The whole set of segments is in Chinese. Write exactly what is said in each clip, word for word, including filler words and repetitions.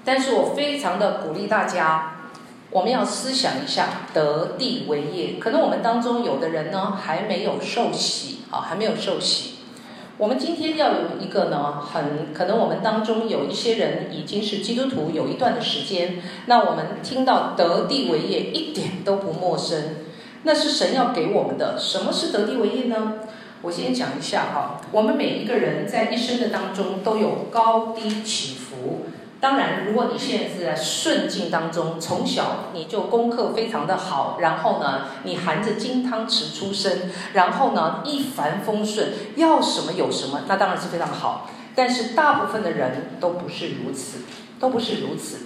但是我非常的鼓励大家，我们要思想一下得地为业。可能我们当中有的人呢还没有受洗啊，还没有受洗。我们今天要有一个呢，很可能我们当中有一些人已经是基督徒有一段的时间，那我们听到得地为业一点都不陌生，那是神要给我们的。什么是得地为业呢？我先讲一下哈，我们每一个人在一生的当中都有高低起伏。当然，如果你现在是在顺境当中，从小你就功课非常的好，然后呢，你含着金汤匙出生，然后呢，一帆风顺，要什么有什么，那当然是非常好。但是大部分的人都不是如此，都不是如此。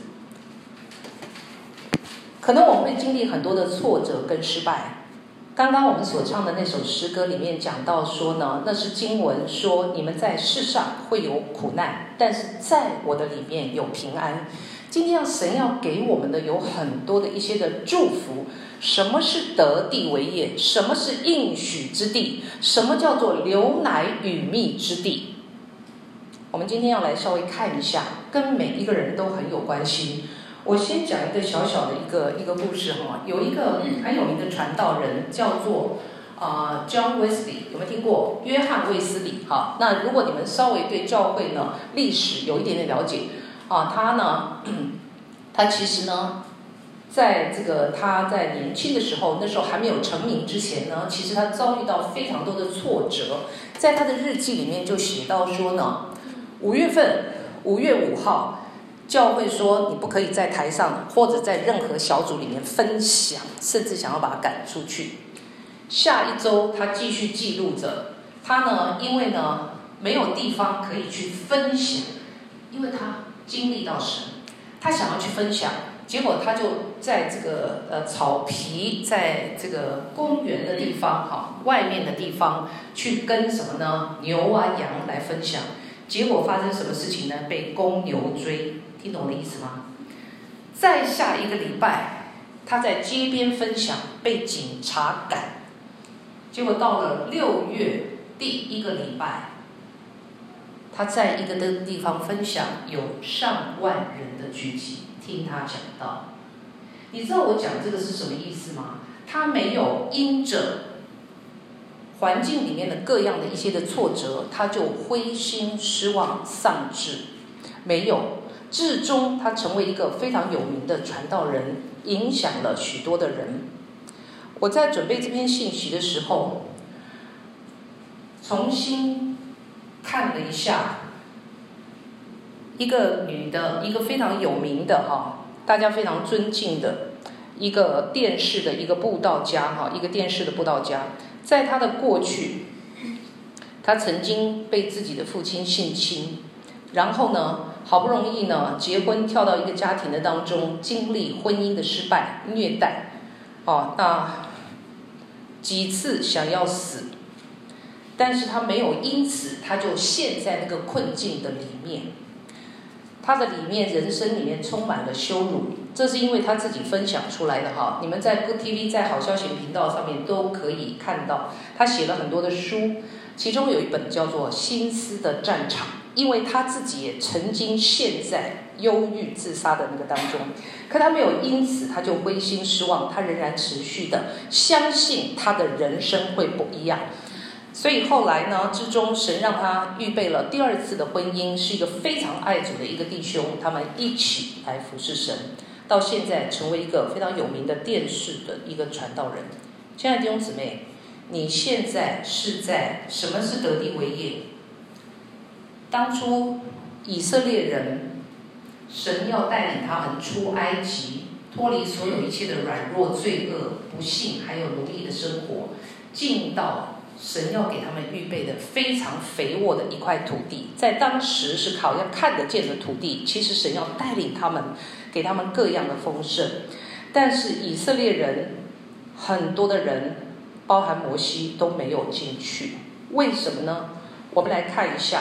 可能我们会经历很多的挫折跟失败。刚刚我们所唱的那首诗歌里面讲到说呢，那是经文说你们在世上会有苦难，但是在我的里面有平安。今天神要给我们的有很多的一些的祝福。什么是得地为业？什么是应许之地？什么叫做流奶与蜜之地？我们今天要来稍微看一下，跟每一个人都很有关系。我先讲一个小小的一个一个故事哈，有一个很有名的传道人叫做啊、呃、John Wesley， 有没有听过？约翰卫斯理哈。那如果你们稍微对教会呢历史有一点点了解啊，他呢，他其实呢，在这个他在年轻的时候，那时候还没有成名之前呢，其实他遭遇到非常多的挫折。在他的日记里面就写到说呢，五月份五月五号。教会说你不可以在台上或者在任何小组里面分享，甚至想要把他赶出去。下一周他继续记录着，他呢因为呢没有地方可以去分享，因为他经历到神，他想要去分享，结果他就在这个呃草皮，在这个公园的地方哈，外面的地方去跟什么呢牛啊羊来分享，结果发生什么事情呢？被公牛追。听懂我的意思吗？再下一个礼拜，他在街边分享，被警察赶。结果到了六月第一个礼拜，他在一个的地方分享，有上万人的聚集听他讲道。你知道我讲这个是什么意思吗？他没有因着环境里面的各样的一些的挫折，他就灰心失望丧志，没有。至终他成为一个非常有名的传道人，影响了许多的人。我在准备这篇信息的时候，重新看了一下一个女的，一个非常有名的哈，大家非常尊敬的一个电视的一个布道家哈，一个电视的布道家，在他的过去，他曾经被自己的父亲性侵，然后呢好不容易呢，结婚跳到一个家庭的当中，经历婚姻的失败、虐待，哦，那几次想要死，但是他没有因此他就陷在那个困境的里面。他的里面人生里面充满了羞辱，这是因为他自己分享出来的哈。你们在 Good T V 在好消息频道上面都可以看到，他写了很多的书，其中有一本叫做《心思的战场》。因为他自己也曾经陷在忧郁自杀的那个当中，可他没有因此他就灰心失望，他仍然持续的相信他的人生会不一样。所以后来呢之中，神让他预备了第二次的婚姻，是一个非常爱主的一个弟兄，他们一起来服侍神，到现在成为一个非常有名的电视的一个传道人。亲爱的弟兄姊妹，你现在是在什么是得地为业？当初以色列人，神要带领他们出埃及，脱离所有一切的软弱、罪恶、不幸，还有奴隶的生活，进到神要给他们预备的非常肥沃的一块土地。在当时是好像看得见的土地，其实神要带领他们，给他们各样的丰盛。但是以色列人很多的人，包含摩西都没有进去，为什么呢？我们来看一下。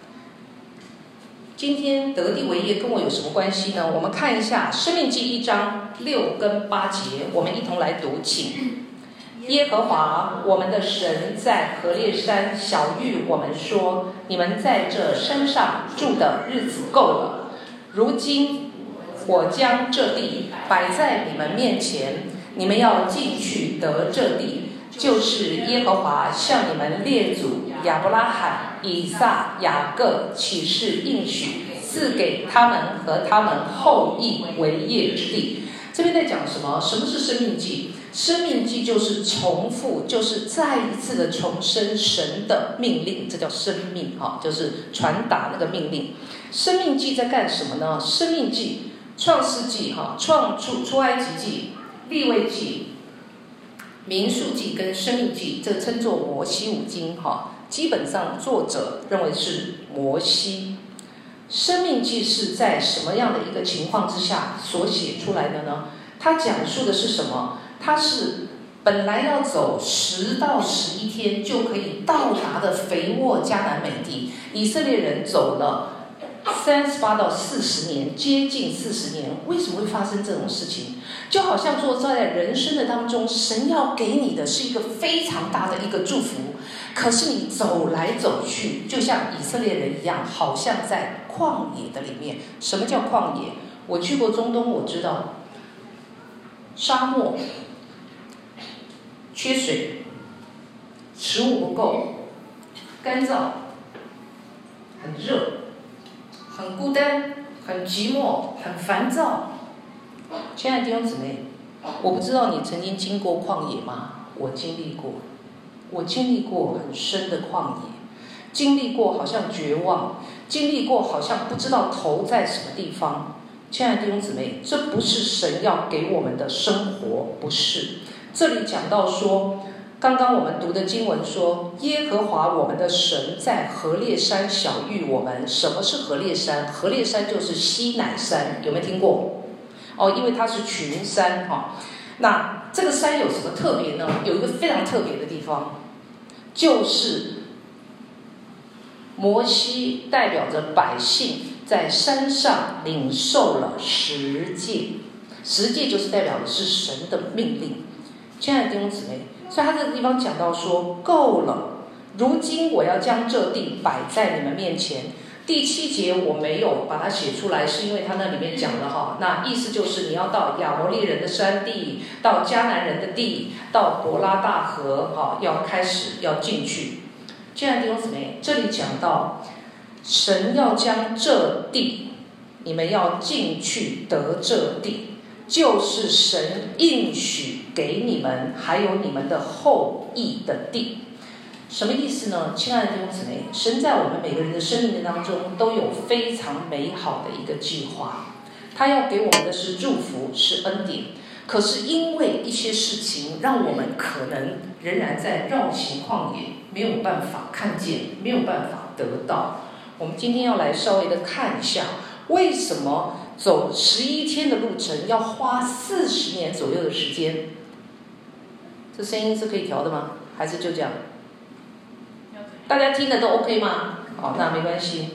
今天得地为业跟我有什么关系呢？我们看一下《申命记》一章六跟八节，我们一同来读，请。耶和华我们的神在何烈山晓谕我们说：你们在这山上住的日子够了，如今我将这地摆在你们面前，你们要进去得这地，就是耶和华向你们列祖亚伯拉罕、以撒、雅各起誓应许，赐给他们和他们后裔为业之地。这边在讲什么？什么是生命记？生命记就是重复，就是再一次的重申神的命令，这叫生命哈，就是传达那个命令。生命记在干什么呢？生命记、创世记哈、创出出埃及记、利未记、民数记跟生命记，这称作摩西五经哈。基本上作者认为是摩西。生命记是在什么样的一个情况之下所写出来的呢？它讲述的是什么？它是本来要走十到十一天就可以到达的肥沃迦南美地，以色列人走了三十八到四十年，接近四十年。为什么会发生这种事情？就好像说在人生的当中，神要给你的是一个非常大的一个祝福，可是你走来走去，就像以色列人一样，好像在旷野的里面。什么叫旷野？我去过中东，我知道沙漠、缺水、食物不够、干燥、很热、很孤单、很寂寞、很烦躁。亲爱的弟兄姊妹，我不知道你曾经经过旷野吗？我经历过，我经历过很深的旷野，经历过好像绝望，经历过好像不知道头在什么地方。亲爱的弟兄姊妹，这不是神要给我们的生活，不是。这里讲到说，刚刚我们读的经文说，耶和华我们的神在何烈山晓谕我们。什么是何烈山？何烈山就是西乃山，有没有听过？哦，因为它是群山哈、哦。那这个山有什么特别呢？有一个非常特别的地方，就是摩西代表着百姓在山上领受了十诫，十诫就是代表的是神的命令。亲爱的弟兄姊妹，所以他这个地方讲到说，够了，如今我要将这地摆在你们面前。第七节我没有把它写出来，是因为他那里面讲的哈，那意思就是你要到亚摩利人的山地，到迦南人的地，到伯拉大河哈，要开始要进去。亲爱的弟兄姊妹，这里讲到神要将这地，你们要进去得这地，就是神应许给你们还有你们的后裔的地。什么意思呢？亲爱的弟兄姊妹，神在我们每个人的生命当中都有非常美好的一个计划，他要给我们的是祝福，是恩典。可是因为一些事情，让我们可能仍然在绕行旷野，没有办法看见，没有办法得到。我们今天要来稍微的看一下，为什么走十一天的路程要花四十年左右的时间？这声音是可以调的吗？还是就这样？大家听的都 OK 吗？好，那没关系。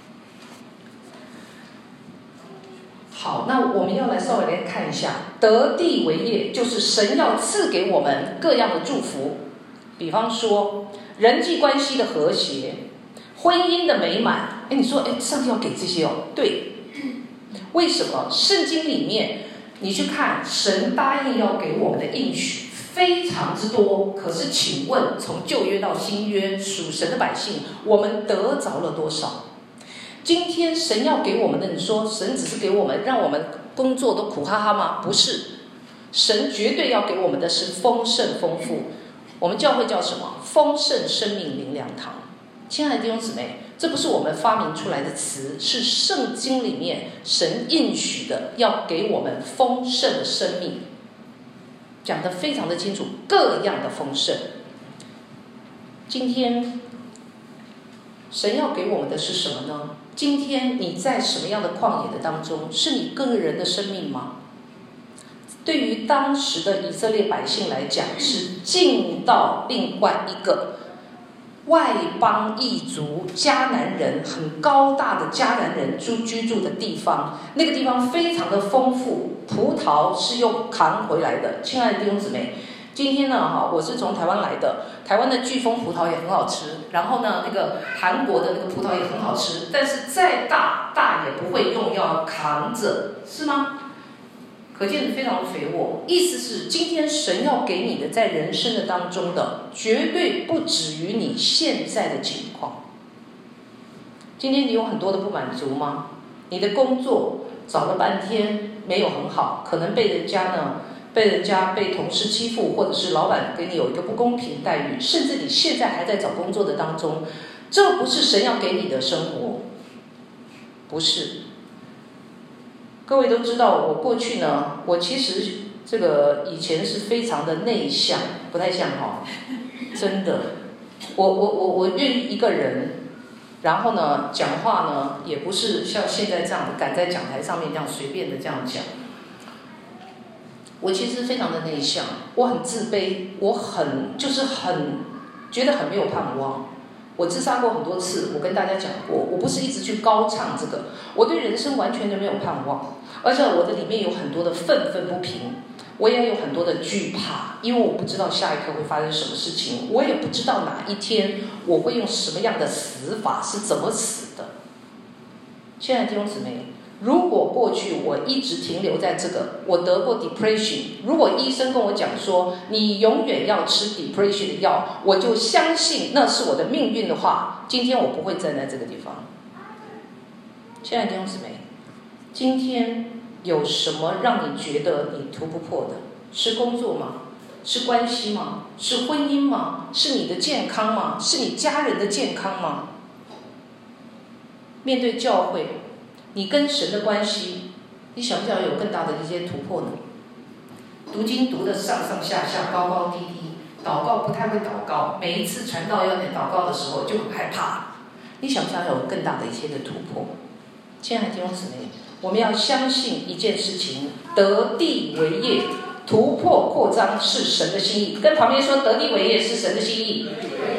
好，那我们要来稍微来看一下，得地为业，就是神要赐给我们各样的祝福。比方说，人际关系的和谐，婚姻的美满。哎，你说，哎，上帝要给这些哦？对。为什么？圣经里面，你去看，神答应要给我们的应许非常之多，可是请问从旧约到新约，属神的百姓，我们得着了多少？今天神要给我们的，你说神只是给我们让我们工作都苦哈哈吗？不是，神绝对要给我们的是丰盛丰富。我们教会叫什么？丰盛生命灵粮堂。亲爱的弟兄姊妹，这不是我们发明出来的词，是圣经里面神应许的，要给我们丰盛的生命，讲得非常的清楚，各样的丰盛。今天神要给我们的是什么呢？今天你在什么样的旷野的当中？是你个人的生命吗？对于当时的以色列百姓来讲，是进到另外一个外邦异族迦南人，很高大的迦南人住居住的地方，那个地方非常的丰富，葡萄是用扛回来的。亲爱的弟兄姊妹，今天呢，哈，我是从台湾来的，台湾的巨峰葡萄也很好吃，然后呢，那个韩国的那个葡萄也很好吃，但是再大大也不会用，要扛着，是吗？可见非常的肥沃。意思是，今天神要给你的，在人生的当中的，绝对不止于你现在的情况。今天你有很多的不满足吗？你的工作找了半天没有很好，可能被人家呢，被人家被同事欺负，或者是老板给你有一个不公平待遇，甚至你现在还在找工作的当中，这不是神要给你的生活，不是。各位都知道，我过去呢，我其实这个以前是非常的内向，不太像哈，真的，我我我我愿意一个人，然后呢，讲话呢也不是像现在这样敢在讲台上面这样随便的这样讲。我其实非常的内向，我很自卑，我很就是很觉得很没有盼望。我自杀过很多次，我跟大家讲过，我不是一直去高唱这个，我对人生完全就没有盼望，而且我的里面有很多的愤愤不平，我也有很多的惧怕，因为我不知道下一刻会发生什么事情，我也不知道哪一天我会用什么样的死法，是怎么死的。亲爱的弟兄姊妹，如果过去我一直停留在这个，我得过 depression， 如果医生跟我讲说你永远要吃 depression 的药，我就相信那是我的命运的话，今天我不会站在这个地方。亲爱的弟兄姊妹，今天有什么让你觉得你突不破的？是工作吗？是关系吗？是婚姻吗？是你的健康吗？是你家人的健康吗？面对教会，你跟神的关系，你想不想有更大的一些突破呢？读经读的上上下下，高高低低，祷告不太会祷告，每一次传道要点祷告的时候就很害怕。你想不想有更大的一些的突破？亲爱的弟兄姊妹，我们要相信一件事情：得地为业，突破扩张是神的心意。跟旁边说，得地为业是神的心意。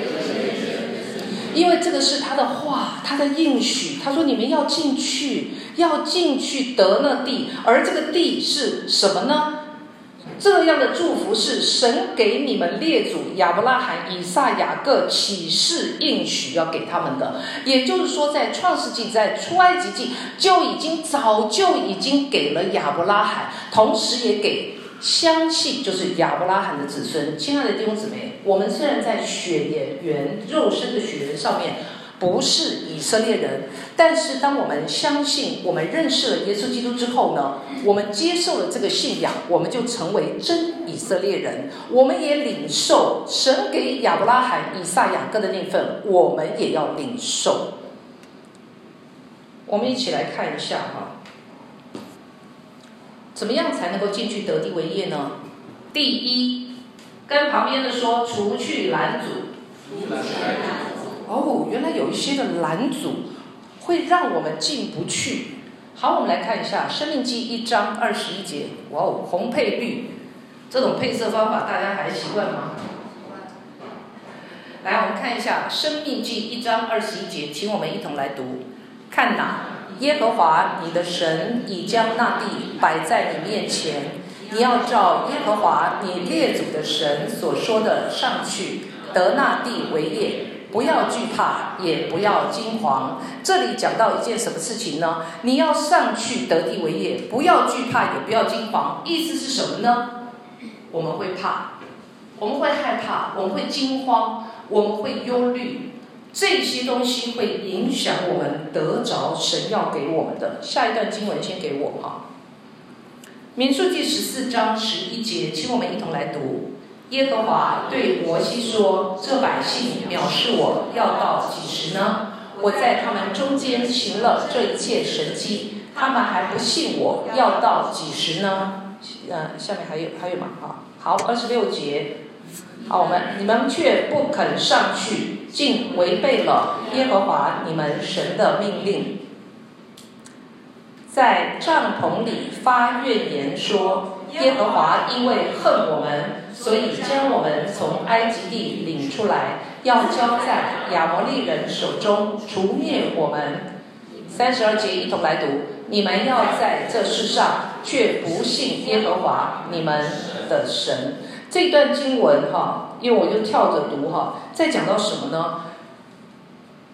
因为这个是他的话，他的应许，他说你们要进去，要进去得那地，而这个地是什么呢？这样的祝福是神给你们列祖亚伯拉罕、以撒、雅各启示应许要给他们的，也就是说，在创世纪、在出埃及记就已经早就已经给了亚伯拉罕，同时也给相信就是亚伯拉罕的子孙。亲爱的弟兄姊妹，我们虽然在血缘肉身的血缘上面不是以色列人，但是当我们相信我们认识了耶稣基督之后呢，我们接受了这个信仰，我们就成为真以色列人，我们也领受神给亚伯拉罕、以撒、雅各的那份，我们也要领受。我们一起来看一下哈，怎么样才能够进去得地为业呢？第一，跟旁边的说，除去拦阻。哦，原来有一些的拦阻会让我们进不去。好，我们来看一下《申命记》一章二十一节。哇哦，红配绿，这种配色方法大家还习惯吗？来，我们看一下《申命记》一章二十一节，请我们一同来读。看哪，耶和华你的神已将那地摆在你面前，你要照耶和华你列祖的神所说的上去，得那地为业。不要惧怕，也不要惊惶。这里讲到一件什么事情呢？你要上去得地为业，不要惧怕，也不要惊惶。意思是什么呢？我们会怕，我们会害怕，我们会惊慌，我们会忧虑，这些东西会影响我们得着神要给我们的。下一段经文先给我哈，民数记十四章十一节，请我们一同来读。耶和华对摩西说：这百姓藐视我，要到几时呢？我在他们中间行了这一切神迹，他们还不信我，要到几时呢？呃，下面还有还有吗？好，好，二十六节。好，我们你们却不肯上去，竟违背了耶和华你们神的命令，在帐篷里发怨言说：耶和华因为恨我们，所以将我们从埃及地领出来，要交在亚摩利人手中，除灭我们。三十二节一同来读：你们要在这世上却不信耶和华你们的神。这段经文哈，因为我就跳着读哈，在讲到什么呢？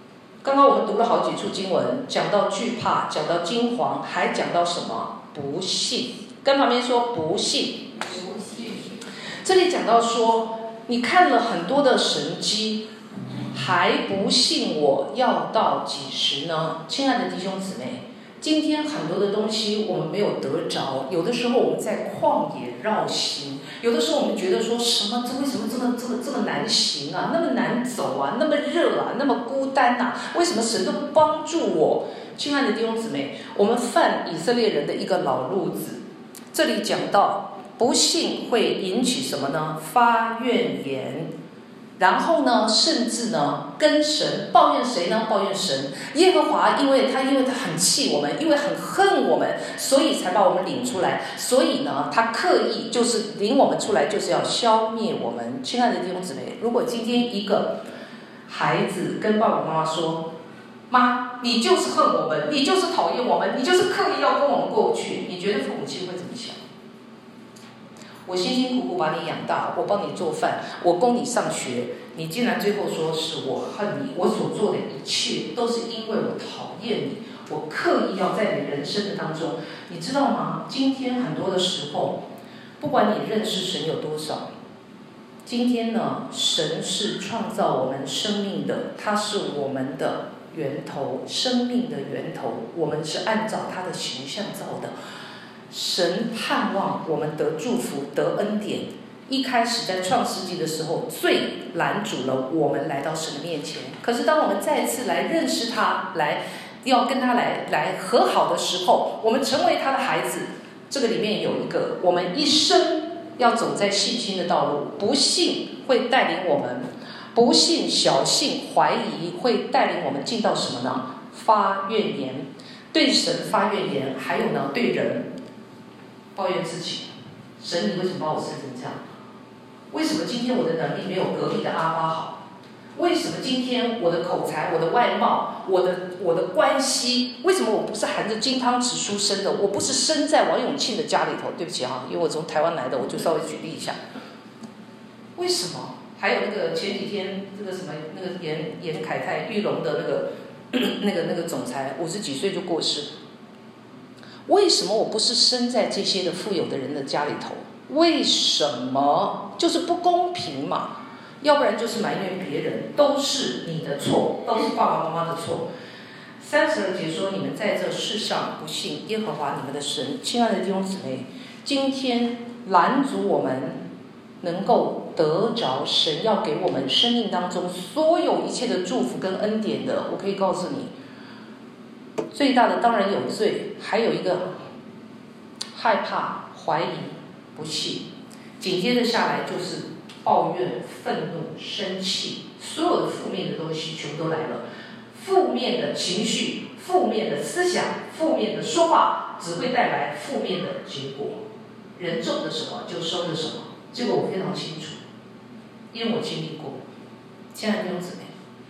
刚刚我们读了好几处经文，讲到惧怕，讲到惊惶，还讲到什么？不信。跟旁边说不信。 不信。 这里讲到说，你看了很多的神迹，还不信我，要到几时呢？亲爱的弟兄姊妹，今天很多的东西我们没有得着，有的时候我们在旷野绕行，有的时候我们觉得说什么，这为什么这么这么这么难行啊，那么难走啊，那么热啊，那么孤单啊，为什么神都不帮助我？亲爱的弟兄姊妹，我们犯以色列人的一个老路子，这里讲到不信会引起什么呢？发怨言。然后呢，甚至呢，跟神抱怨谁呢？抱怨神。耶和华，因为他因为他很气我们，因为很恨我们，所以才把我们领出来。所以呢，他刻意就是领我们出来，就是要消灭我们。亲爱的弟兄姊妹，如果今天一个孩子跟爸爸妈妈说：“妈，你就是恨我们，你就是讨厌我们，你就是刻意要跟我们过不去。”你觉得父母亲会怎么想？我辛辛苦苦把你养大，我帮你做饭，我供你上学，你竟然最后说是我恨你，我所做的一切都是因为我讨厌你，我刻意要在你人生的当中，你知道吗？今天很多的时候，不管你认识神有多少，今天呢，神是创造我们生命的，他是我们的源头，生命的源头，我们是按照他的形象造的。神盼望我们得祝福得恩典，一开始在创世纪的时候最拦阻了我们来到神的面前，可是当我们再次来认识他，来要跟他来来和好的时候，我们成为他的孩子，这个里面有一个我们一生要走在信心的道路，不信会带领我们，不信小信怀疑会带领我们进到什么呢？发怨言，对神发怨言，还有呢对人抱怨自己，神你为什么把我生成这样？为什么今天我的能力没有隔壁的阿巴好？为什么今天我的口才、我的外貌、我的我的关系，为什么我不是含着金汤匙出生的？我不是生在王永庆的家里头？对不起哈，因为我从台湾来的，我就稍微举例一下。为什么？还有那个前几天这个什么那个严严凯泰玉龙的那个那个那个总裁，五十几岁就过世。为什么我不是生在这些的富有的人的家里头？为什么？就是不公平嘛！要不然就是埋怨别人，都是你的错，都是爸爸妈妈的错。三十二节说：“你们在这世上不信耶和华你们的神。”亲爱的弟兄姊妹，今天拦阻我们能够得着神要给我们生命当中所有一切的祝福跟恩典的，我可以告诉你。最大的当然有罪，还有一个害怕、怀疑、不信，紧接着下来就是抱怨、愤怒、生气，所有的负面的东西全部都来了。负面的情绪、负面的思想、负面的说话，只会带来负面的结果。人种的什么就收的什么，这个我非常清楚，因为我经历过。亲爱的弟兄姊妹，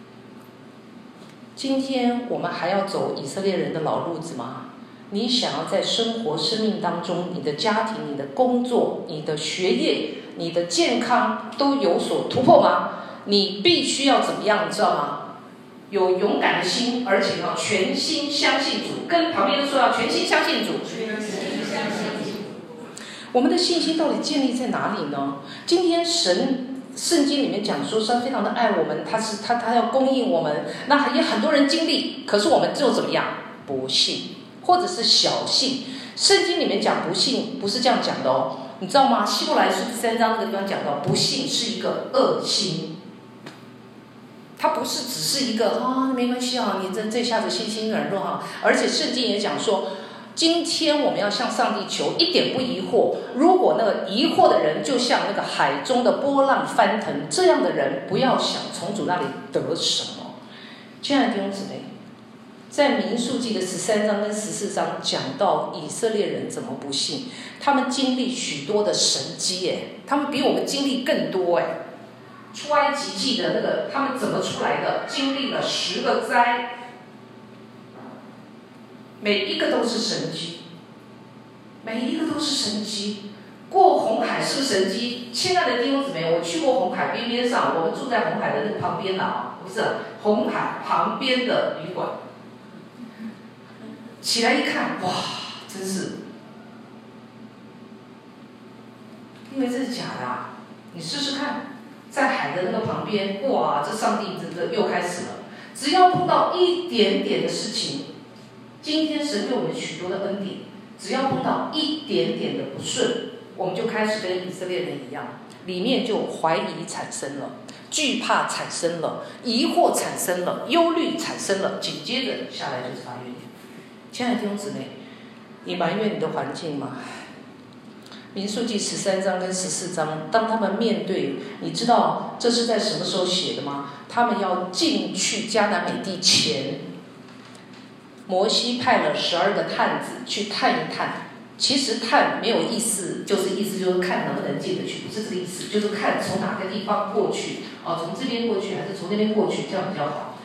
今天我们还要走以色列人的老路子吗？你想要在生活生命当中，你的家庭、你的工作、你的学业、你的健康都有所突破吗？你必须要怎么样，你知道吗？有勇敢的心，而且要全心相信主。跟旁边的说要全心相信主。我们的信心到底建立在哪里呢？今天神圣经里面讲说，他非常的爱我们，他是他他要供应我们。那也很多人经历，可是我们就怎么样？不信，或者是小信。圣经里面讲不信，不是这样讲的哦，你知道吗？希伯来书第三章那个地方讲到，不信是一个恶心，它不是只是一个啊、哦、没关系啊，你这这下子信心软弱哈。而且圣经也讲说，今天我们要向上帝求，一点不疑惑。如果那个疑惑的人就像那个海中的波浪翻腾，这样的人不要想从主那里得什么。亲爱的弟兄姊妹，在民数记的十三章跟十四章讲到以色列人怎么不信，他们经历许多的神迹，哎，他们比我们经历更多，哎。出埃及记的那个他们怎么出来的？经历了十个灾，每一个都是神迹，每一个都是神迹。过红海是个神迹，亲爱的弟兄姊妹，我去过红海边边上，我们住在红海的那个旁边啊， 不是红海旁边的旅馆。起来一看，哇，真是，因为这是假的啊！你试试看，在海的那个旁边，哇，这上帝真的又开始了。只要碰到一点点的事情，今天神给我们许多的恩典，只要碰到一点点的不顺，我们就开始跟以色列人一样，里面就怀疑产生了，惧怕产生了，疑惑产生了，忧虑产生了，紧接着下来就是发怨言。亲爱的弟兄姊妹，你埋怨你的环境吗？民数记十三章跟十四章，当他们面对，你知道这是在什么时候写的吗？他们要进去迦南美地前，摩西派了十二个探子去探一探。其实探没有意思，就是意思就是看能不能进得去，不是这个意思，就是看从哪个地方过去，哦，从这边过去还是从那边过去，这样比较好。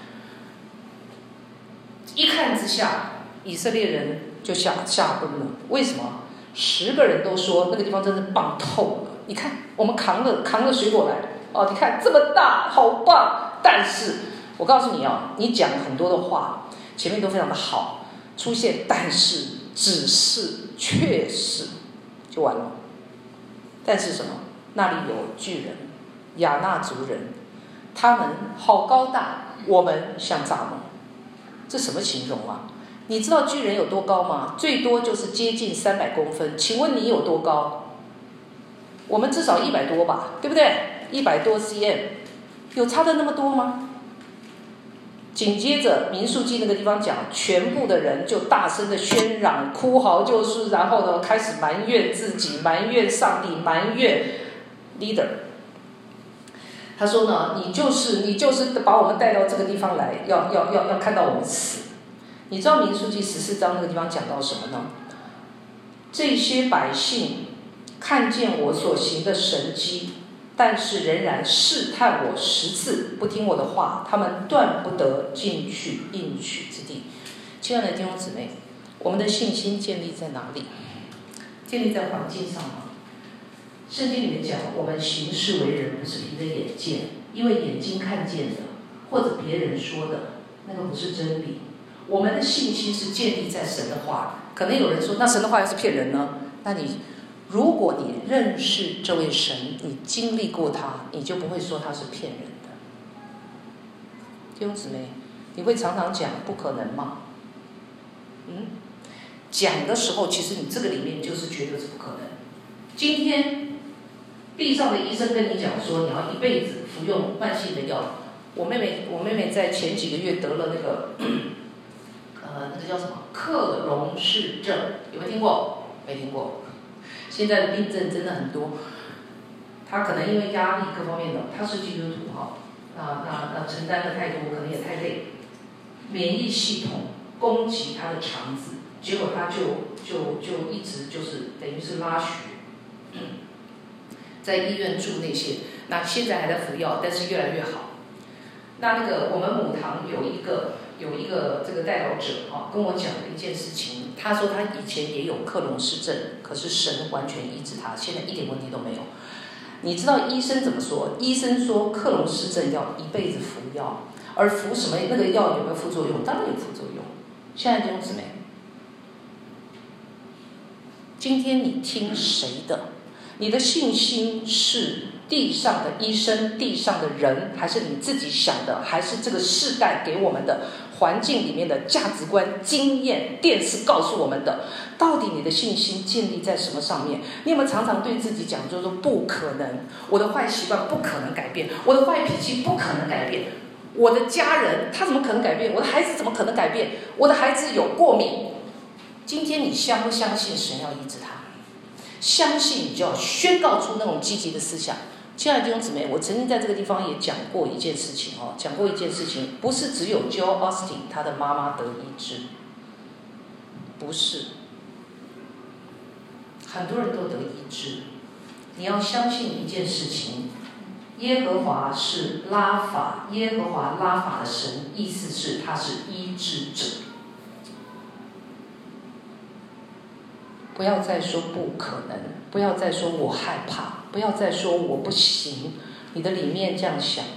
一看之下，以色列人就吓吓昏了。为什么？十个人都说那个地方真是棒透了。你看，我们扛了扛了水果来，哦，你看这么大，好棒！但是我告诉你啊，你讲很多的话，前面都非常的好，出现但是、只是、确实，就完了。但是什么？那里有巨人，亚纳族人，他们好高大，我们像蚱蜢。这什么形容啊？你知道巨人有多高吗？最多就是接近三百公分。请问你有多高？我们至少一百多吧，对不对？一百多 cm， 有差的那么多吗？紧接着民数记那个地方讲，全部的人就大声的喧嚷、哭嚎救赎，然后呢开始埋怨自己、埋怨上帝、埋怨 leader。他说呢，你就是你就是把我们带到这个地方来，要要要要看到我们死。你知道民数记十四章那个地方讲到什么呢？这些百姓看见我所行的神迹，但是仍然试探我十次，不听我的话，他们断不得进去应许之地。亲爱的弟兄姊妹，我们的信心建立在哪里？建立在环境上吗？圣经里面讲，我们行事为人不是凭着眼见，因为眼睛看见的或者别人说的那个不是真理。我们的信心是建立在神的话。可能有人说，那神的话要是骗人呢？那你如果你认识这位神，你经历过他，你就不会说他是骗人的。弟兄姊妹，你会常常讲不可能吗？嗯，讲的时候，其实你这个里面就是觉得是不可能。今天地上的医生跟你讲说，你要一辈子服用慢性的药。我妹妹，我妹妹在前几个月得了那个。呃，那个叫什么克隆氏症，有没有听过？没听过。现在的病症真的很多，他可能因为压力各方面的，他是基督徒哈，那那那承担的太多，可能也太累，免疫系统攻击他的肠子，结果他就就就一直就是等于是拉血，嗯，在医院住那些，那现在还在服药，但是越来越好。那那个我们母堂有一个。有一个这个代祷者啊，跟我讲了一件事情。他说他以前也有克隆氏症，可是神完全医治他，现在一点问题都没有。你知道医生怎么说？医生说克隆氏症要一辈子服药，而服什么那个药有没有副作用？当然有副作用。现在弟兄姊妹，今天你听谁的？你的信心是地上的医生、地上的人，还是你自己想的，还是这个世代给我们的环境里面的价值观、经验、电视告诉我们的？到底你的信心建立在什么上面？你有没有常常对自己讲，就是说不可能，我的坏习惯不可能改变，我的坏脾气不可能改变，我的家人他怎么可能改变？我的孩子怎么可能改变？我的孩子有过敏。今天你相不相信神要医治他？相信你就要宣告出那种积极的思想。亲爱的弟兄姊妹，我曾经在这个地方也讲过一件事情哦，讲过一件事情，不是只有 Joel Austin 他的妈妈得医治，不是，很多人都得医治。你要相信一件事情，耶和华是拉法，耶和华拉法的神，意思是他是医治者。不要再说不可能，不要再说我害怕，不要再说我不行。你的里面这样想，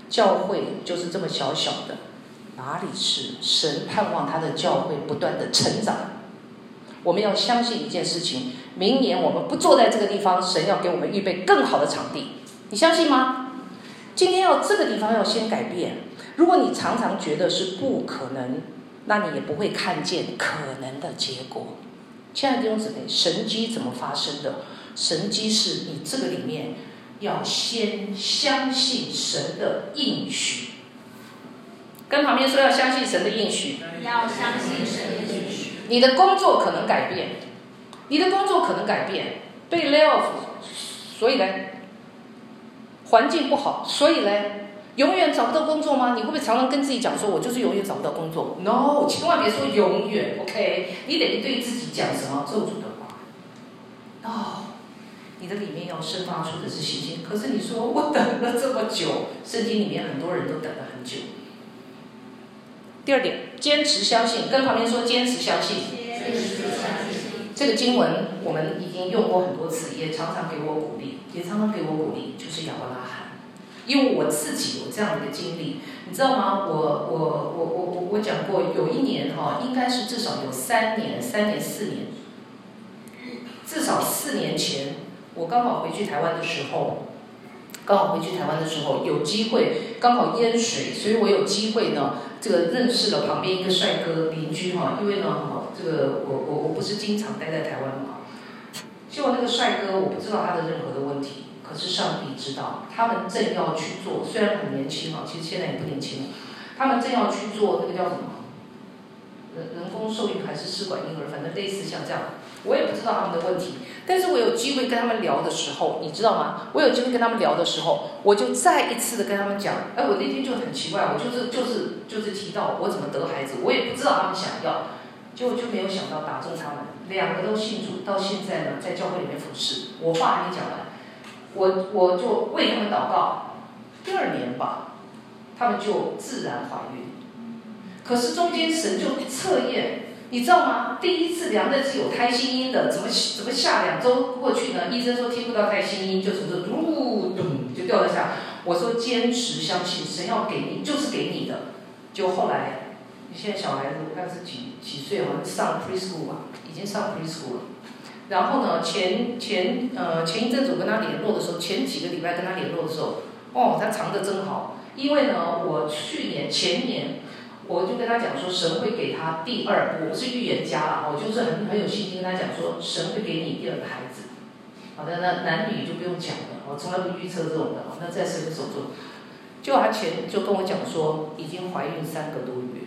教会就是这么小小的，哪里是？神盼望他的教会不断的成长。我们要相信一件事情，明年我们不坐在这个地方，神要给我们预备更好的场地，你相信吗？今天要这个地方要先改变。如果你常常觉得是不可能，那你也不会看见可能的结果。亲爱的弟兄姊妹，神迹怎么发生的？神迹是你这个里面要先相信神的应许。跟旁边说要相信神的应许。 要相信神的应许。 你的工作可能改变，你的工作可能改变，被 lay off， 所以呢，环境不好，所以呢，永远找不到工作吗？你会不会常常跟自己讲说，我就是永远找不到工作 ？No， 千万别说永远 ，OK？ 你得对自己讲什么咒诅的话。哦，你的里面要生发出的是信心。可是你说我等了这么久，圣经里面很多人都等了很久。第二点，坚持相信，跟旁边说坚持相信。 坚持相信。 这个经文我们已经用过很多次，也常常给我鼓励，也常常给我鼓励，就是亚伯拉罕。因为我自己有这样的一个经历，你知道吗？我我我我我我讲过，有一年哈，应该是至少有三年、三年、四年，至少四年前，我刚好回去台湾的时候，刚好回去台湾的时候有机会，刚好淹水，所以我有机会呢，这个认识了旁边一个帅哥邻居哈，因为呢哈，这个我我我不是经常待在台湾嘛，结果那个帅哥我不知道他的任何的问题。可是上帝知道，他们正要去做，虽然很年轻啊，其实现在也不年轻了。他们正要去做那个叫什么，人人工受孕还是试管婴儿，反正类似像这样，我也不知道他们的问题。但是我有机会跟他们聊的时候，你知道吗？我有机会跟他们聊的时候，我就再一次的跟他们讲，哎，我那天就很奇怪，我就是就是就是提到我怎么得孩子，我也不知道他们想要，结果就没有想到打中他们，两个都信主，到现在呢，在教会里面服侍。我话还没讲完。我我就为他们祷告，第二年吧，他们就自然怀孕。可是中间神就测验，你知道吗？第一次量的是有胎心音的，怎么怎么下两周过去呢？医生说听不到胎心音，就从这嘟咚就掉了下。我说坚持相信，神要给你就是给你的。就后来，现在小孩子我看是几几岁，好像上 preschool 吧，已经上 preschool 了。然后呢，前前呃前一阵子我跟他联络的时候，前几个礼拜跟他联络的时候，哦，他藏得真好。因为呢，我去年前年我就跟他讲说，神会给他第二，我不是预言家啦，我就是很很有信心跟他讲说，神会给你第二个孩子。好的，那男女就不用讲了，我从来不预测这种的，那在神的手中。就他前就跟我讲说，已经怀孕三个多月。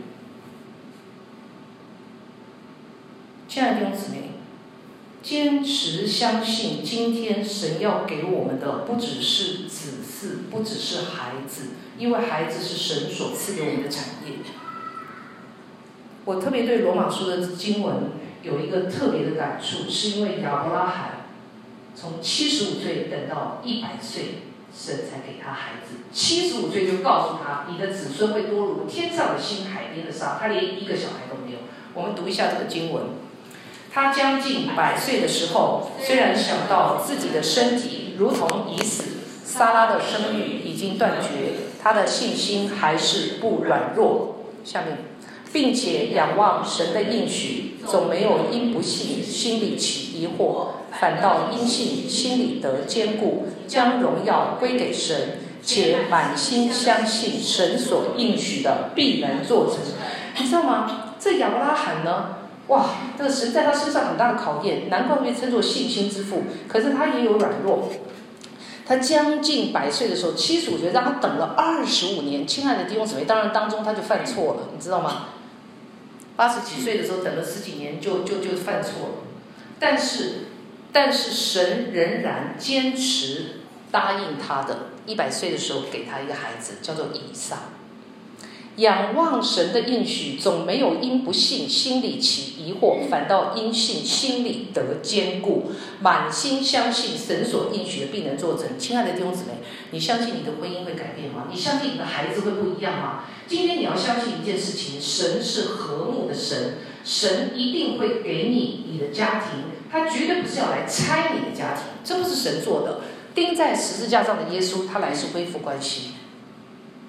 亲爱的弟兄姊妹。坚持相信，今天神要给我们的不只是子嗣，不只是孩子，因为孩子是神所赐给我们的产业。我特别对罗马书的经文有一个特别的感触，是因为亚伯拉罕从七十五岁等到一百岁，神才给他孩子。七十五岁就告诉他，你的子孙会多如天上的星，海边的沙。他连一个小孩都没有。我们读一下这个经文。他将近百岁的时候，虽然想到自己的身体如同已死，撒拉的生育已经断绝，他的信心还是不软弱。下面，并且仰望神的应许，总没有因不信心里起疑惑，反倒因信心里得坚固，将荣耀归给神，且满心相信神所应许的必能做成。你知道吗？这亚伯拉罕呢？哇，这个神在他身上很大的考验，难怪被称作信心之父。可是他也有软弱。他将近百岁的时候，七十五岁，让他等了二十五年。亲爱的弟兄姊妹，当然当中他就犯错了，你知道吗？八十几岁的时候等了十几年就，就就就犯错了。但是，但是神仍然坚持答应他的，一百岁的时候给他一个孩子，叫做以撒。仰望神的应许，总没有因不信心里起疑惑，反倒因信心里得坚固，满心相信神所应许的必能做成。亲爱的弟兄姊妹，你相信你的婚姻会改变吗？你相信你的孩子会不一样吗？今天你要相信一件事情，神是和睦的神，神一定会给你你的家庭，他绝对不是要来拆你的家庭，这不是神做的。钉在十字架上的耶稣，他来是恢复关系。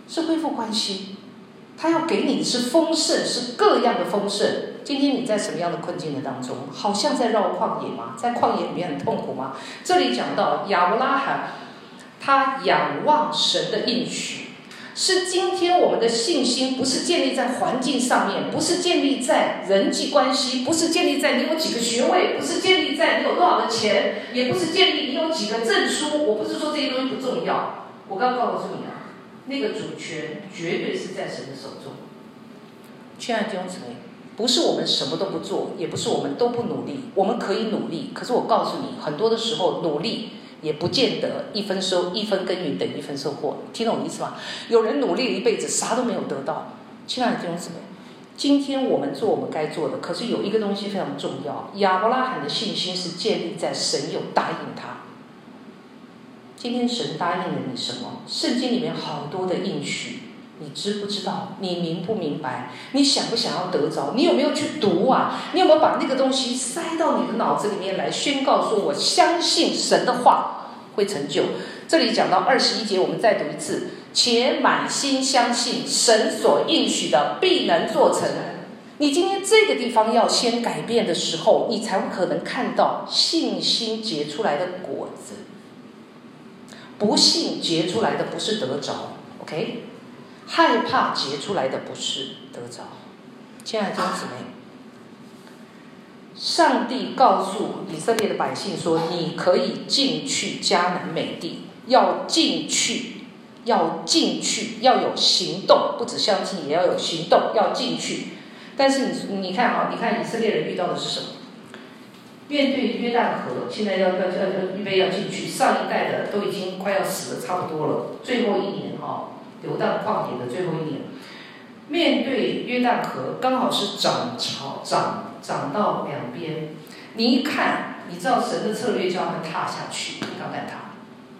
是恢复关系。他要给你是丰盛，是各样的丰盛。今天你在什么样的困境的当中？好像在绕旷野吗？在旷野里面很痛苦吗？这里讲到亚伯拉罕，他仰望神的应许，是今天我们的信心不是建立在环境上面，不是建立在人际关系，不是建立在你有几个学位，不是建立在你有多少的钱，也不是建立你有几个证书。我不是说这些东西不重要，我刚刚告诉你啊，那个主权绝对是在神的手中。亲爱的弟兄姊妹，不是我们什么都不做，也不是我们都不努力，我们可以努力。可是我告诉你，很多的时候努力也不见得一分收一分耕耘等于一分收获。听懂我意思吗？有人努力了一辈子，啥都没有得到。亲爱的弟兄姊妹，今天我们做我们该做的，可是有一个东西非常重要。亚伯拉罕的信心是建立在神有答应他。今天神答应了你什么？圣经里面好多的应许，你知不知道？你明不明白？你想不想要得着？你有没有去读啊？你有没有把那个东西塞到你的脑子里面来，宣告说我相信神的话会成就。这里讲到二十一节，我们再读一次，且满心相信神所应许的必能做成。你今天这个地方要先改变的时候，你才会可能看到信心结出来的果子。不信结出来的不是得着 ，OK？ 害怕结出来的不是得着。亲爱的弟兄姊妹，上帝告诉以色列的百姓说：“你可以进去迦南美地，要进去，要进去，要有行动，不只相信，也要有行动，要进去。”但是你你看啊，你看以色列人遇到的是什么？面对约旦河，现在要要要预备要进去，上一代的都已经快要死的差不多了，最后一年哈，流荡旷野的最后一年，面对约旦河，刚好是涨潮涨涨到两边，你一看，你知道神的策略叫他们踏下去，你敢不敢踏？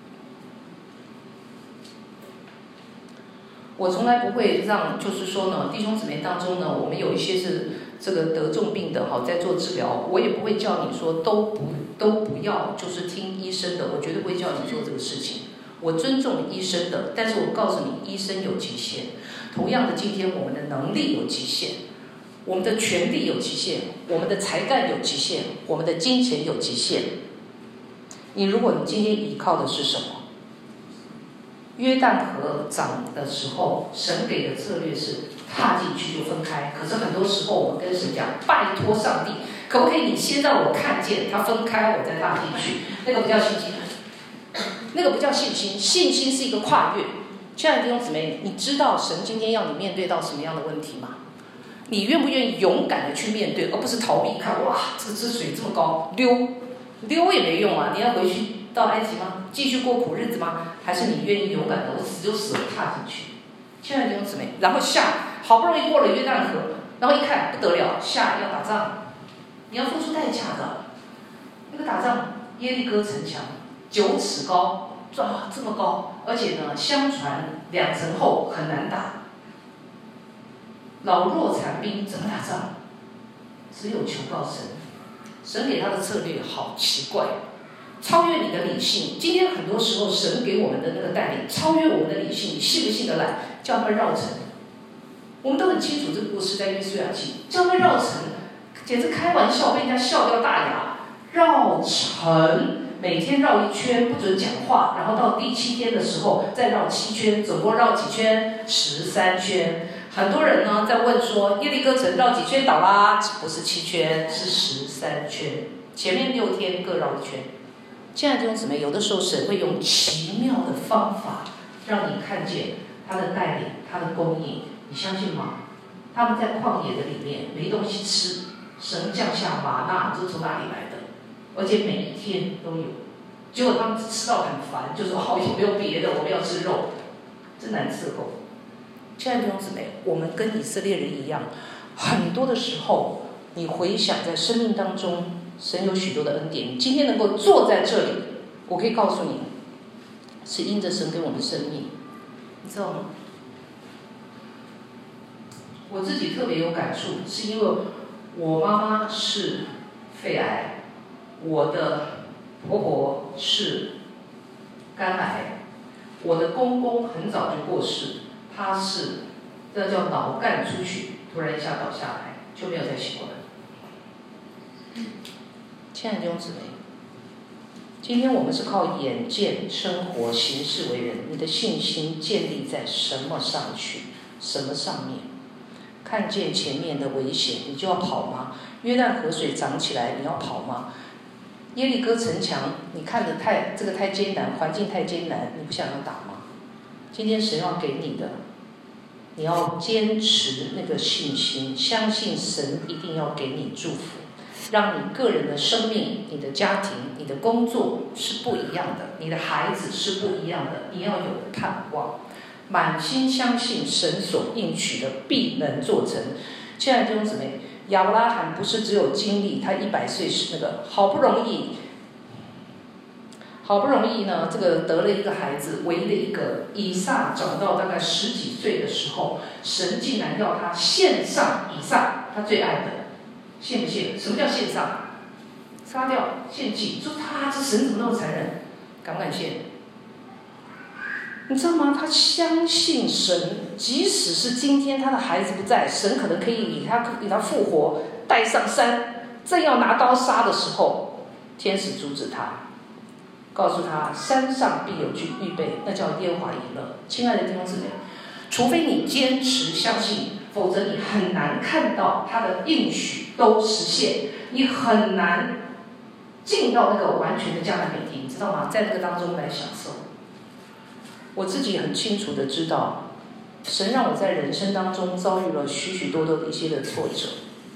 我从来不会让，就是说呢，弟兄姊妹当中呢，我们有一些是这个得重病的哈，在做治疗，我也不会叫你说都不都不要，就是听医生的，我绝对不会叫你做这个事情。我尊重医生的，但是我告诉你，医生有极限。同样的，今天我们的能力有极限，我们的权力有极限，我们的才干有极限，我们的金钱有极限。你如果你今天依靠的是什么？约旦河涨的时候，神给的策略是踏进去就分开。可是很多时候我们跟神讲，拜托上帝，可不可以你先让我看见它分开，我再踏进去？那个不叫信心，那个不叫信心。信心是一个跨越。亲爱的弟兄姊妹，你知道神今天要你面对到什么样的问题吗？你愿不愿意勇敢的去面对，而不是逃避？看哇，这这水这么高，溜溜也没用啊！你要回去到埃及吗？继续过苦日子吗？还是你愿意勇敢的，我死就死了，踏进去？亲爱的弟兄姊妹，然后下好不容易过了约旦河，然后一看不得了，下要打仗，你要付出代价的。那个打仗，耶利哥城墙九尺高，哇，这么高，而且呢，相传两层厚，很难打。老弱残兵怎么打仗？只有求告神。神给他的策略好奇怪，超越你的理性。今天很多时候，神给我们的那个带领，超越我们的理性，你信不信得来？叫他们绕城。我们都很清楚这个故事，在约书亚记，叫他们绕城，简直开玩笑，被人家笑掉大牙。绕城，每天绕一圈，不准讲话，然后到第七天的时候再绕七圈，总共绕几圈？十三圈。很多人呢在问说，耶利哥城绕几圈倒啦？不是七圈，是十三圈。前面六天各绕一圈。亲爱的弟兄姊妹，有的时候神会用奇妙的方法让你看见他的带领，他的供应，你相信吗？他们在旷野的里面没东西吃，神降下玛纳，这是从哪里来的？而且每一天都有。结果他们吃到很烦，就说哦，有没有别的？我们要吃肉，真难伺候。亲爱的弟兄姊妹，我们跟以色列人一样，很多的时候，你回想在生命当中，神有许多的恩典。你今天能够坐在这里，我可以告诉你，是因着神给我们生命，你知道吗？我自己特别有感触，是因为我妈妈是肺癌，我的婆婆是肝癌，我的公公很早就过世。 他是这叫脑干出血，突然一下倒下来，就没有再醒过来。亲爱的弟兄姊妹，今天我们是靠眼见生活行事为人，你的信心建立在什么上去？什么上面？看见前面的危险，你就要跑吗？约旦河水涨起来，你要跑吗？耶利哥城墙，你看着太这个太艰难，环境太艰难，你不想要打吗？今天神要给你的，你要坚持那个信心，相信神一定要给你祝福，让你个人的生命、你的家庭、你的工作是不一样的，你的孩子是不一样的，你要有盼望，满心相信神所应许的必能做成。亲爱的弟兄姊妹，亚伯拉罕不是只有经历他一百岁时那个好不容易，好不容易呢，这个得了一个孩子，唯一的一个以撒长到大概十几岁的时候，神竟然要他献上以撒，他最爱的，献不献？什么叫献上？杀掉，献祭。说他这神怎么那么残忍？敢不敢献？你知道吗？他相信神，即使是今天他的孩子不在，神可能可以以他以他复活，带上山，正要拿刀杀的时候，天使阻止他，告诉他山上必有具预备，那叫耶和华以勒。亲爱的弟兄姊妹，除非你坚持相信，否则你很难看到他的应许都实现，你很难进到那个完全的迦南美地，你知道吗？在这个当中来享受。我自己很清楚的知道，神让我在人生当中遭遇了许许多多的一些的挫折，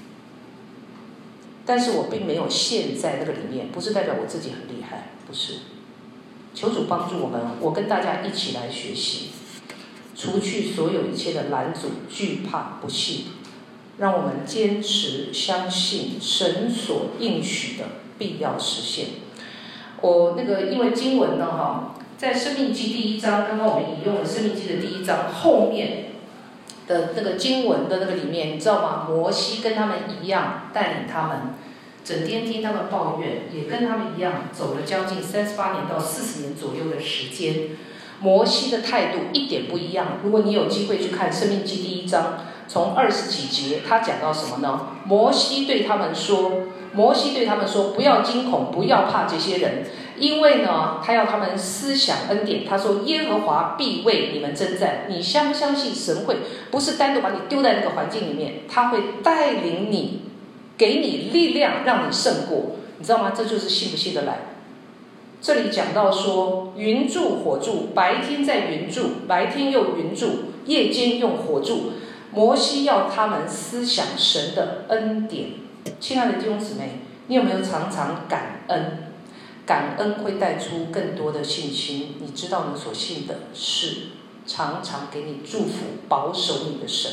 但是我并没有陷在那个里面，不是代表我自己很厉害，不是。求主帮助我们，我跟大家一起来学习，除去所有一切的拦阻、惧怕、不信，让我们坚持相信神所应许的必要实现。我那个因为经文呢，哈。在《申命记》第一章，刚刚我们引用了《申命记》的第一章后面的那个经文的那个里面，你知道吗？摩西跟他们一样带领他们，整天听他们抱怨，也跟他们一样走了将近三十八年到四十年左右的时间。摩西的态度一点不一样。如果你有机会去看《申命记》第一章，从二十几节，他讲到什么呢？摩西对他们说，摩西对他们说，不要惊恐，不要怕这些人。因为呢，他要他们思想恩典。他说：“耶和华必为你们征战。”你相不相信神会不是单独把你丢在那个环境里面，他会带领你，给你力量，让你胜过。你知道吗？这就是信不信得来。这里讲到说，云柱火柱，白天在云柱，白天又云柱，夜间用火柱。摩西要他们思想神的恩典。亲爱的弟兄姊妹，你有没有常常感恩？感恩会带出更多的信心。你知道你所信的是常常给你祝福、保守你的神。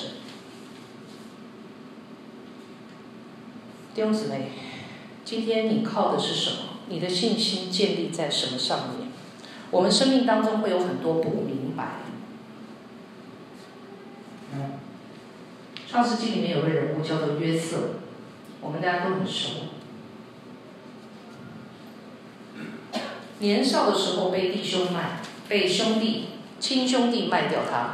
弟兄姊妹，今天你靠的是什么？你的信心建立在什么上面？我们生命当中会有很多不明白。嗯，创世纪里面有个人物叫做约瑟，我们大家都很熟。年少的时候被弟兄卖，被兄弟、亲兄弟卖掉他，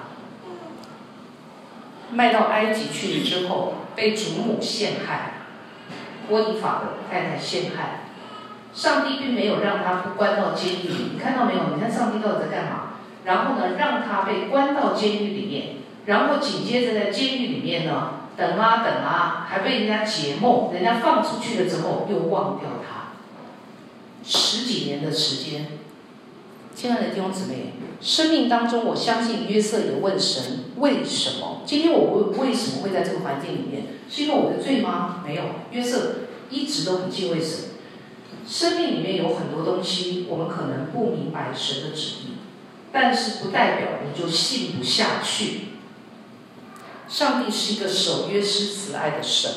卖到埃及去之后，被祖母陷害，波提法的太太陷害。上帝并没有让他不关到监狱里，你看到没有？你看上帝到底在干嘛？然后呢，让他被关到监狱里面，然后紧接着在监狱里面呢，等啊等啊，还被人家解梦，人家放出去了之后又忘掉他。十几年的时间，亲爱的弟兄姊妹，生命当中，我相信约瑟也问神为什么？今天我为什么会在这个环境里面？是因为我的罪吗？没有，约瑟一直都很敬畏神。生命里面有很多东西，我们可能不明白神的旨意，但是不代表你就信不下去。上帝是一个守约施慈爱的神。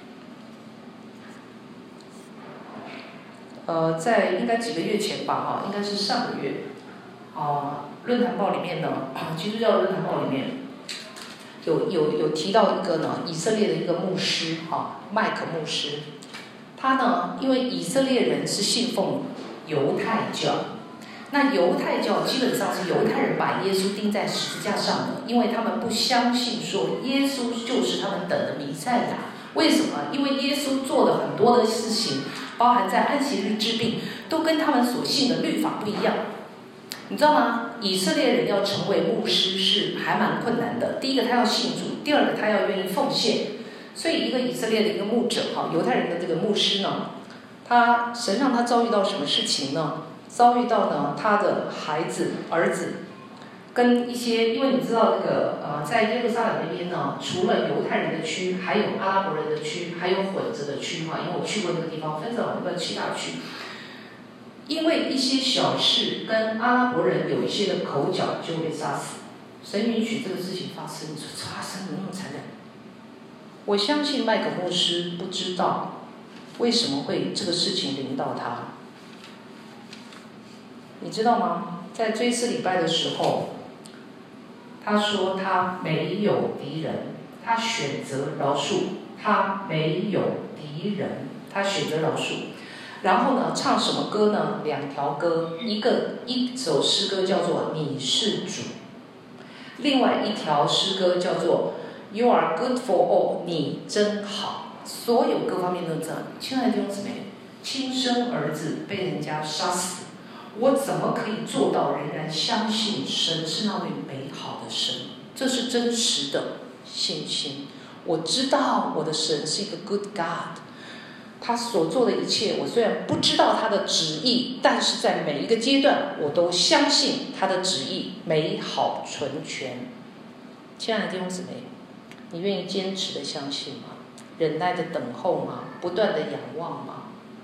呃，在应该几个月前吧，哈，应该是上个月，啊，论坛报里面呢，基督教论坛报里面有有有提到一个呢，以色列的一个牧师，哈，麦克牧师，他呢，因为以色列人是信奉犹太教， 那犹太教基本上是犹太人把耶稣钉在十字架上的，因为他们不相信说耶稣就是他们等的弥赛亚。为什么？因为耶稣做了很多的事情，包含在安息日治病，都跟他们所信的律法不一样。你知道吗？以色列人要成为牧师是还蛮困难的。第一个，他要信主；第二个，他要愿意奉献。所以，一个以色列的一个牧者，哈，犹太人的这个牧师呢，他神让他遭遇到什么事情呢？遭遇到呢，他的孩子、儿子，跟一些，因为你知道那个呃，在耶路撒冷那边呢，除了犹太人的区，还有阿拉伯人的区，还有混着的区哈。因为我去过那个地方，分成很多七大区。因为一些小事跟阿拉伯人有一些的口角，就被杀死。神允许这个事情发生，你说发生那么残忍？我相信麦克牧师不知道为什么会这个事情临到他。你知道吗？在追思礼拜的时候，他说他没有敌人，他选择饶恕，他没有敌人，他选择饶恕。然后呢，唱什么歌呢？两条歌，一个一首诗歌叫做《你是主》，另外一条诗歌叫做 You are good for all， 你真好。所有各方面都这样。亲爱的弟兄姊妹，亲生儿子被人家杀死，我怎么可以做到仍然相信神是那位美好的神？这是真实的信心。我知道我的神是一个 good God。他所做的一切，我虽然不知道他的旨意，但是在每一个阶段，我都相信他的旨意美好纯全。亲爱的弟兄姊妹，你愿意坚持的相信吗？忍耐的等候吗？不断的仰望吗？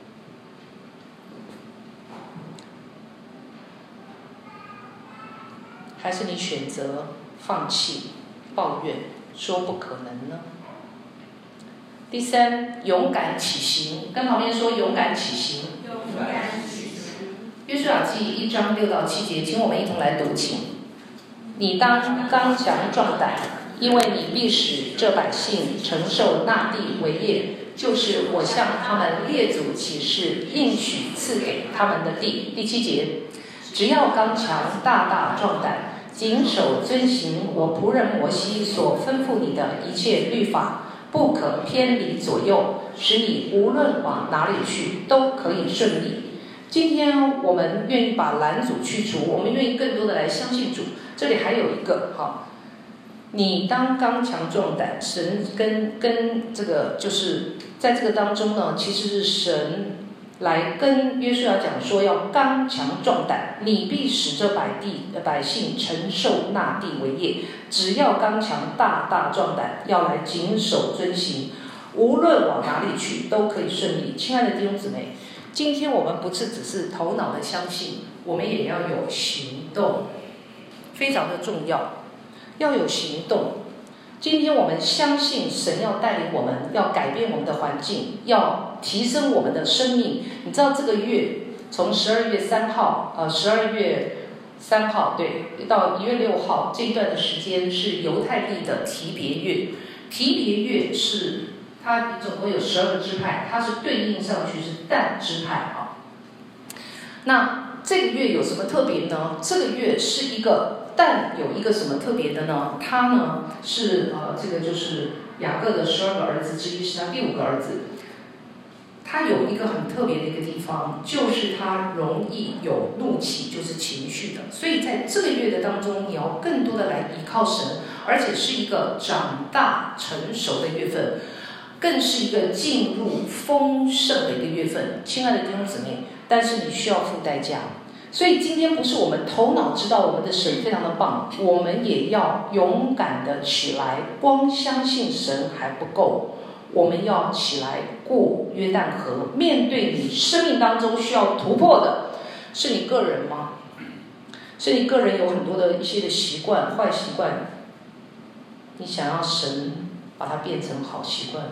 还是你选择放弃、抱怨，说不可能呢？第三，勇敢起行，跟旁边说勇敢起行。 勇敢起行。 约书亚记一章六到七节，请我们一同来读，请。你当刚强壮胆，因为你必使这百姓承受那地为业，就是我向他们列祖起誓应许赐给他们的地。第七节，只要刚强大大壮胆，谨守遵行我仆人摩西所吩咐你的一切律法，不可偏离左右，使你无论往哪里去都可以顺利。今天我们愿意把拦阻去除，我们愿意更多的来相信主。这里还有一个哈，你当刚强壮胆。神跟跟这个就是在这个当中呢，其实是神来跟约书亚讲说要刚强壮胆，你必使这百地百姓承受那地为业。只要刚强大大壮胆，要来谨守遵行，无论往哪里去都可以顺利。亲爱的弟兄姊妹，今天我们不是只是头脑的相信，我们也要有行动，非常的重要，要有行动。今天我们相信神要带领我们，要改变我们的环境，要提升我们的生命。你知道这个月从十二月三号，呃，十二月三号对，到一月六号这一段的时间是犹太历的提别月。提别月是它总共有十二个支派，它是对应上去是但支派啊。那这个月有什么特别呢？这个月是一个但有一个什么特别的呢？他呢是呃这个就是雅各的十二个儿子之一，是他第五个儿子。他有一个很特别的一个地方，就是他容易有怒气，就是情绪的。所以在这个月的当中，你要更多的来依靠神，而且是一个长大成熟的月份，更是一个进入丰盛的一个月份。亲爱的弟兄姊妹，但是你需要付代价。所以今天不是我们头脑知道我们的神非常的棒，我们也要勇敢的起来。光相信神还不够，我们要起来过约旦河。面对你生命当中需要突破的，是你个人吗？是你个人有很多的一些的习惯，坏习惯，你想要神把它变成好习惯吗？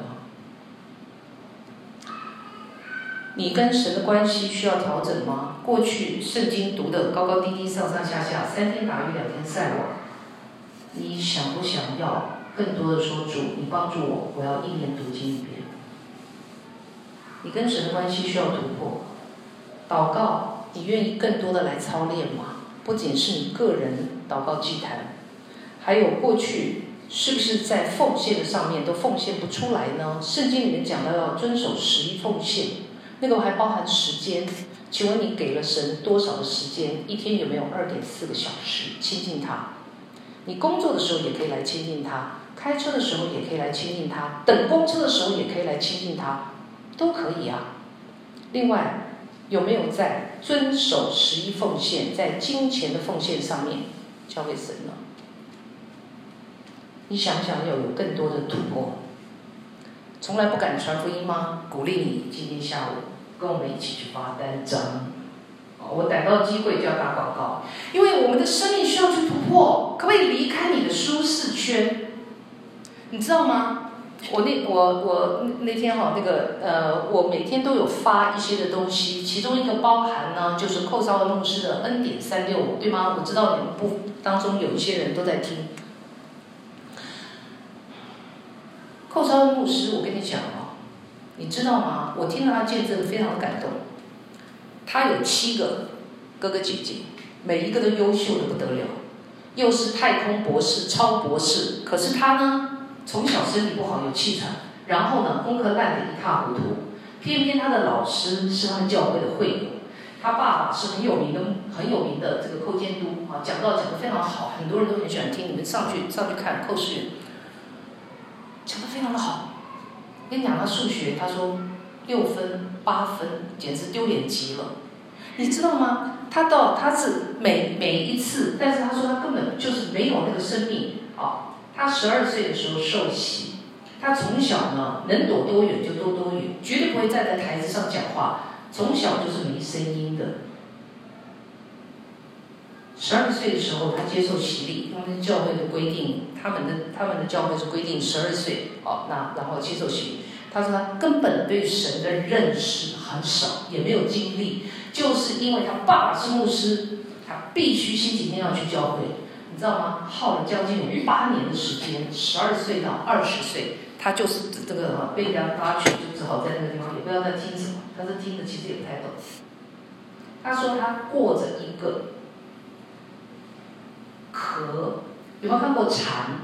你跟神的关系需要调整吗？过去圣经读的高高低低、上上下下，三天打鱼两天晒网，你想不想要更多的说主，你帮助我，我要一年读经一遍。你跟神的关系需要突破，祷告你愿意更多的来操练吗？不仅是你个人祷告祭坛，还有过去是不是在奉献的上面都奉献不出来呢？圣经里面讲到要遵守十一奉献，那个还包含时间。请问你给了神多少的时间？一天有没有二点四个小时亲近他？你工作的时候也可以来亲近他，开车的时候也可以来亲近他，等公车的时候也可以来亲近他，都可以啊。另外，有没有在遵守十一奉献，在金钱的奉献上面交给神呢？你想想要有更多的突破。从来不敢传福音吗？鼓励你今天下午跟我们一起去发单张。我逮到机会就要打广告，因为我们的生命需要去突破，可不可以离开你的舒适圈？你知道吗？我那我我那天哈那个呃，我每天都有发一些的东西，其中一个包含呢就是寇绍恩牧师的恩典三六五，对吗？我知道你们不当中有一些人都在听。寇绍恩牧师，我跟你讲哦，你知道吗？我听到他见证非常感动。他有七个哥哥姐姐，每一个都优秀的不得了，又是太空博士、超博士。可是他呢，从小身体不好，有气喘，然后呢，功课烂得一塌糊涂。偏偏他的老师是他们教会的会友，他爸爸是很有名的、很有名的这个寇监督啊，讲道讲得非常好，很多人都很喜欢听。你们上去上去看寇世远，讲得非常的好。我跟你讲，他数学，他说六分、八分，简直丢脸极了。你知道吗？他到他是每每一次，但是他说他根本就是没有那个生命啊。他十二岁的时候受洗，他从小呢能躲多远就躲多远，绝对不会站在台子上讲话，从小就是没声音的。十二岁的时候，他接受洗礼，因为教会的规定，他们的他们的教会是规定十二岁哦，那然后接受洗礼。他说他根本对神的认识很少，也没有经历，就是因为他爸爸是牧师，他必须星期天要去教会，你知道吗？耗了将近有八年的时间，十二岁到二十岁，他就是这个被人家抓去，就只好在那个地方，也不知道在听什么。他说听的其实也不太懂。他说他过着一个壳，有没有看过蝉？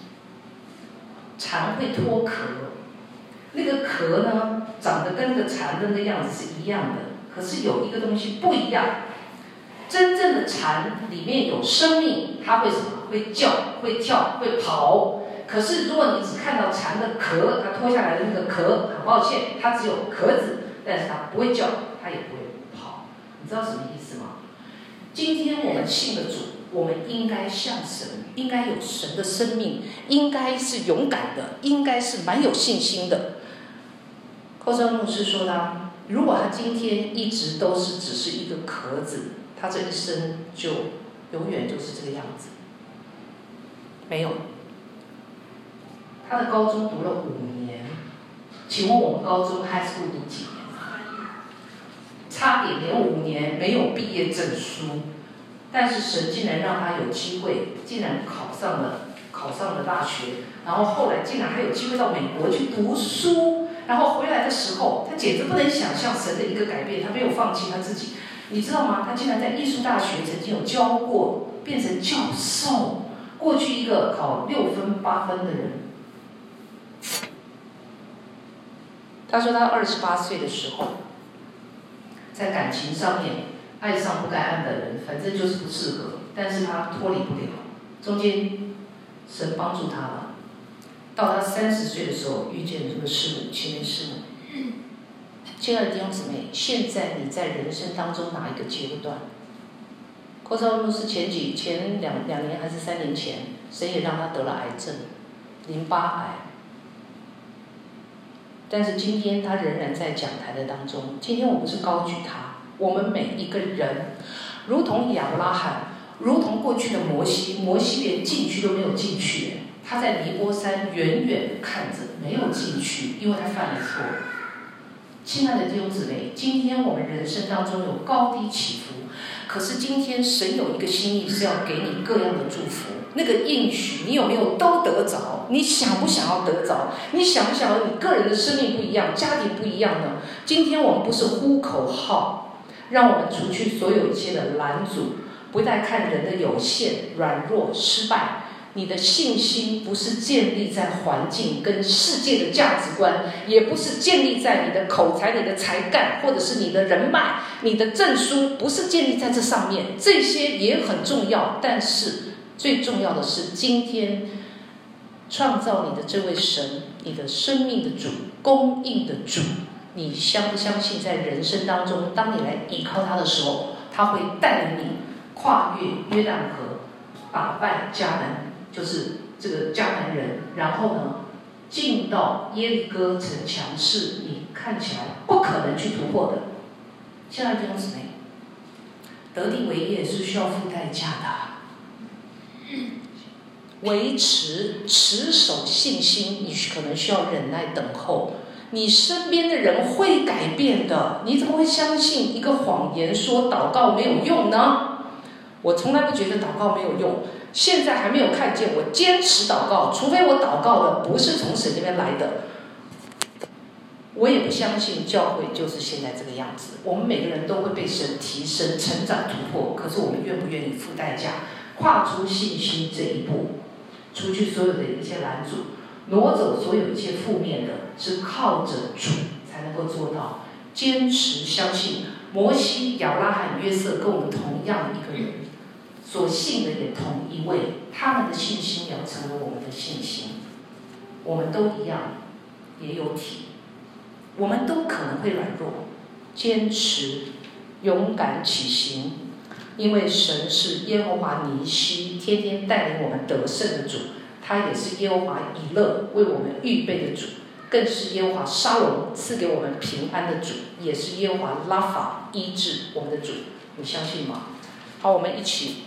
蝉会脱壳。那个壳呢，长得跟那个蝉的那个样子是一样的，可是有一个东西不一样。真正的蝉里面有生命，它会什么？会叫，会跳，会跑。可是如果你只看到蝉的壳，它脱下来的那个壳，很抱歉，它只有壳子，但是它不会叫，它也不会跑。你知道什么意思吗？今天我们信了主，我们应该像神，应该有神的生命，应该是勇敢的，应该是蛮有信心的。寇绍恩牧师说他，如果他今天一直都是只是一个壳子，他这一生就永远就是这个样子。没有，他的高中读了五年，请问我们高中 high school 读几年？差点连五年没有毕业证书，但是神竟然让他有机会，竟然考上了考上了大学，然后后来竟然还有机会到美国去读书。然后回来的时候，他简直不能想象神的一个改变，他没有放弃他自己，你知道吗？他竟然在艺术大学曾经有教过，变成教授。过去一个考六分八分的人，他说他二十八岁的时候，在感情上面爱上不该爱的人，反正就是不适合，但是他脱离不了，中间神帮助他了。到他三十岁的时候，遇见这个师母，青年师母。亲爱的弟兄姊妹，现在你在人生当中哪一个阶段？寇绍恩牧师前几前两两年还是三年前，神也让他得了癌症，淋巴癌。但是今天他仍然在讲台的当中。今天我不是高举他，我们每一个人，如同亚伯拉罕，如同过去的摩西，摩西连进去都没有进去。他在尼波山远远地看着，没有进去，因为他犯了错。亲爱的弟兄姊妹，今天我们人生当中有高低起伏，可是今天神有一个心意是要给你各样的祝福，那个应许你有没有都得着？你想不想要得着？你想不想要你个人的生命不一样，家庭不一样呢？今天我们不是呼口号， 让我们除去所有一切的拦阻，不再看人的有限、软弱、失败。你的信心不是建立在环境跟世界的价值观，也不是建立在你的口才、你的才干，或者是你的人脉、你的证书，不是建立在这上面。这些也很重要，但是最重要的是，今天创造你的这位神，你的生命的主，供应的主，你相不相信在人生当中，当你来依靠他的时候，他会带领你跨越约旦河，打败迦南，就是这个迦南人，然后呢进到耶利哥城墙，是你看起来不可能去突破的。亲爱的弟兄姊妹，得地为业是需要付代价的，维持持守信心，你可能需要忍耐等候。你身边的人会改变的，你怎么会相信一个谎言说祷告没有用呢？我从来不觉得祷告没有用，现在还没有看见我坚持祷告，除非我祷告的不是从神那边来的。我也不相信教会就是现在这个样子，我们每个人都会被神提升、成长、突破，可是我们愿不愿意付代价，跨出信心这一步，除去所有的一切拦阻，挪走所有一切负面的，是靠着主才能够做到。坚持相信摩西、亚伯拉罕、约瑟跟我们同样一个人，所信的也同一位，他们的信心要成为我们的信心。我们都一样，也有体，我们都可能会软弱，坚持勇敢起行，因为神是耶和华尼西，天天带领我们得胜的主，他也是耶和华以勒为我们预备的主，更是耶和华沙龙赐给我们平安的主，也是耶和华拉法医治我们的主。你相信吗？好，我们一起